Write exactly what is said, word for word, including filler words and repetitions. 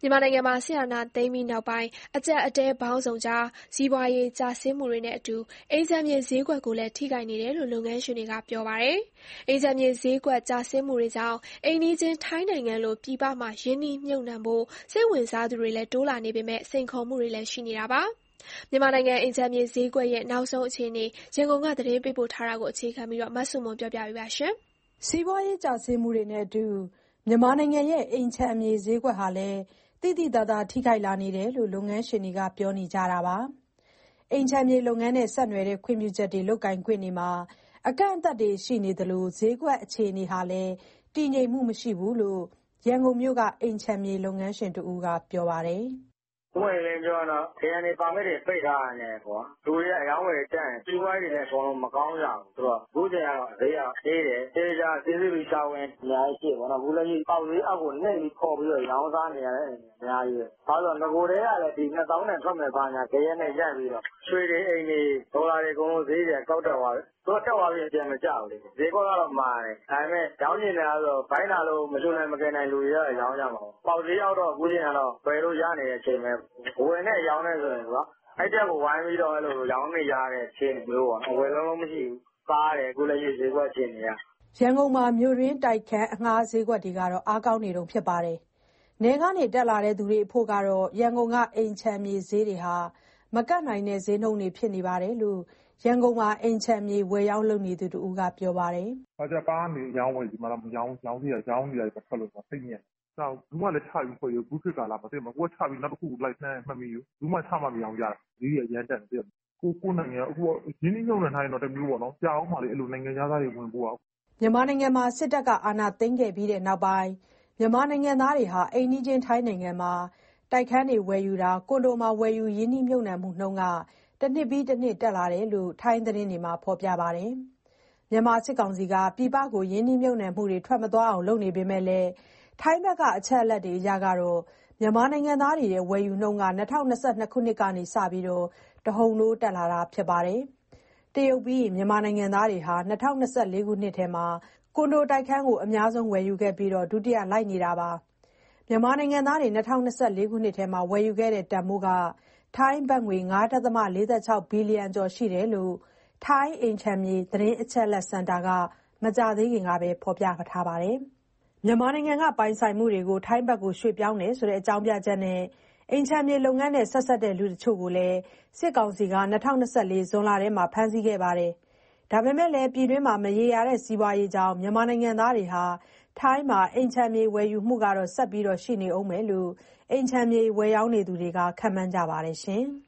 မြန်မာနိုင်ငံမှာစစ်အာဏာသိမ်းပြီးနောက်ပိုင်းအကျပ်အတည်းပေါင်းစုံကြားစီးပွားရေးကျဆင်းမှုတွေနဲ့အတူအိမ်ခြံမြေဈေးကွက်ကိုလည်းထိခိုက်နေတယ်လို့လုပ်ငန်းရှင်တွေကပြောပါတယ်။အိမ်ခြံမြေဈေးကွက်ကျဆင်းမှုတွေကြောင့်အိမ်နီးချင်းထိုင်းနိုင်ငံလိုပြည်ပမှာရင်းနှီးမြှုပ်နှံဖို့စိတ်ဝင်စားသူတွေလည်းတိုးလာနေပေမဲ့စိန်ခေါ်မှုတွေလည်းရှိနေတာပါ။မြန်မာနိုင်ငံအိမ်ခြံမြေဈေးကွက်ရဲ့နောက်ဆုံးအခြေအနေရန်ကုန်ကသတင်းပေးပို့ထားတာကိုအခြေခံပြီးမဆုမွန်ပြောပြပေးပါမယ်။စီးပွားရေးကျဆင်းမှုတွေနဲ့အတူမြန်မာနိုင်ငံရဲ့အိမ်ခြံမြေဈေးကွက်ဟာလည်းသိသိသာသာထိခိုက်လာနေတယ်လို့လုပ်ငန်းရှင်တွေကပြောနေကြတာပါ။အိမ်ခြံမြေလုပ်ငန်းနဲ့ဆက်နွယ်တဲ့ခွင့်ပြုချက်တွေလုပ်ကိုင်ခွင့်တွေမှာအကန့်အသတ်တွေရှိနေသလိုဈေးကွက်အခြေအနေဟာလည်းတည်ငြိမ်မှုမရှိဘူးလို့ရန်ကုန်မြို့ကအိမ်ခြံမြေလုပ်ငန်းရှင်တဦးကပြောပါတယ်။ "ပွင့်လင်းပြောရတော့ခရိုင်တွေပါမစ်တွေပိတ်ထားတာနဲ့ကွာလူတွေကအယောင်းဝယ်တက်ရင်စီးပွားရေးတွေလည်းအကုန်လုံးမကောင်းကြဘူးဆိုတော့အခုချိန်ကတော့ဈေးကအေးတယ်တေးကြစီးစီးပြီးရှာဝင်အများကြီးရှိပေါ့နော်အခုလည်းကြီးပေါက်ဈေးအောက်ကိုနှိမ့်ပြီးခေါ်ပြီးတော့ရောင်းစားနေရတဲ့အိမ်တွေအများကြီးပဲဘာလို့လဲငကိုတည်းကလည်းဒီနှစ်သောင်းနဲ့ထွက်မယ်ပါညာခရဲနဲ့ရိုက်ပြီးတော့ရွှေတွေအိမ်တွေဒေါ်လာတွေအကုန်လုံးဈေးတွေကောက်တက်သွားတယ်သူကတက်သွားပြီးပြန်မကြဘူးလေဈေးကောကတော့မာတယ်ဒါပေမဲ့ရောင်းနေတယ်ဆိုတော့ဘိုင်းလာလို့မချွတ်နိုင်မကယ်နိုင်လူတွေကရောင်းကြမှာပေါက်ဈေးအောက်တော့အခုချိန်ကတော့ဘယ်လိုရနေတဲ့အချိန်ပဲဝင်နဲ့ရောင်းနေဆိုရင်ကွာအဲ့တက်ကိုဝိုင်းပြီးတော့အဲ့လိုရောင်းနေရတဲ့ချင်းမျိုးပေါ့အဝယ်လုံးလုံးမရှိဘူးစားတယ်အခုလည်းရေးဈေးကွက်ချင်းနေရရန်ကုန်မှာမြို့ရင်းတိုက်ခန်းအငှားဈေးကွက်တွေကတော့အားကောင်းနေတုန်းဖြစ်ပါတယ်။နယ်ကနေတက်လာတဲ့သူတွေအဖို့ကတော့ရန်ကုန်ကအိမ်ခြံမြေဈေးတွေဟာမကတ်နိုင်တဲ့ဈေးနှုန်းတွေဖြစ်နေပါတယ်လို့ရန်ကုန်မှာအိမ်ခြံမြေဝယ်ရောင်းလုပ်နေသူတဦးကပြောပါတယ်။“ကျပါကနေရောင်းဝယ်ဒီမှာတော့ရောင်းရောင်းစရာရောင်းစရာတွေမထွက်လို့စိတ်ညစ်တယ်။နောက်ဘူးမှလည်းချပြီးဖွဲ့ရောခုခေတ်ကာလမသိဘူးကိုကချပြီးနောက်တစ်ခုလိုက်နှမ်းမှတ်မိဘူးဘူးမှချမှမရောင်းကြတာဈေးကြီးအရန်တက်တယ်ကိုကိုနိုင်ငံအခုရင်းနှီးမြှုပ်နှံထားရင်တော့တမျိုးပေါ့နော်ကြာအောင်မှလေအဲ့လိုနိုင်ငံခြားသားတွေဝင်ပို့အောင်မြန်မာနိုင်ငံမှာစစ်တပ်ကအာဏာသိမ်းခဲ့ပြီးတဲ့နောက်ပိုင်းမြန်မာနိုင်ငံသားတွေဟာအိမ်နီးချင်းထိုင်းနိုင်ငံမှာတိုက်ခန်းတွေဝယ်ယူတာကွန်ဒိုမှာဝယ်ယူရင်းနှီးမြှုပ်နှံမှုနှုန်းကတစ်နှစ်ပြီးတစ်နှစ်တက်လာတယ်လို့ထိုင်းသတင်းတွေမှာဖော်ပြပါတယ်။မြန်မာစစ်ကောင်စီကပြည်ပကိုရင်းနှီးမြှုပ်နှံမှုတွေထွက်မသွားအောင်လုပ်နေပေမဲ့လည်းထိုင်းဘက်ကအချက်အလက်တွေအရကတော့မြန်မာနိုင်ငံသားတွေရဲ့ဝယ်ယူနှုန်းက၂၀၂၂ခုနှစ်ကနေစပြီးတဟုန်ထိုးတက်လာတာဖြစ်ပါတယ်။တရုတ်ပြီးမြန်မာနိုင်ငံသားတွေဟာ၂၀၂၄ခုနှစ်ထဲမှာကွန်ဒိုတိုက်ခန်းကိုအများဆုံးဝယ်ယူခဲ့ပြီးဒုတိယလိုက်နေတာပါ။မြန်မာနိုင်ငံသားတွေ၂၀၂၄ခုနှစ်ထဲမှာဝယ်ယူခဲ့တဲ့တန်ဖိုးကထိုင်းဘတ်ငွေ၅.၄၆ဘီလီယံကျော်ရှိတယ်လို့ထိုင်းအိမ်ခြံမြေသတင်းအချက်အလက်စင်တာကမကြာသေးခင်ကပဲဖော်ပြထားပါတယ်။မြန်မာနိုင်ငံကပိုင်ဆိုင်မှုတွေကိုထိုင်းဘက်ကိုရွှေ့ပြောင်းတယ်ဆိုတဲ့အကြောင်းပြချက်နဲ့အိမ်ခြံမြေလုပ်ငန်းနဲ့ဆက်စပ်တဲ့လူတချို့ကိုလည်းစစ်ကောင်စီက၂၀၂၄ဇွန်လထဲမှာဖမ်းဆီးခဲ့ပါတယ်။ဒါပေမဲ့လည်းပြည်တွင်းမှာမရေရာတဲ့စီးပွားရေးကြောင့်မြန်မာနိုင်ငံသားတွေဟာထိုင်းမှာအိမ်ခြံမြေဝယ်ယူမှုကတော့ဆက်ပြီးရှိနေဦးမယ်လို့အိမ်ခြံမြေဝယ်ရောင်းနေသူတွေကခန့်မှန်းကြပါတယ်ရှင်။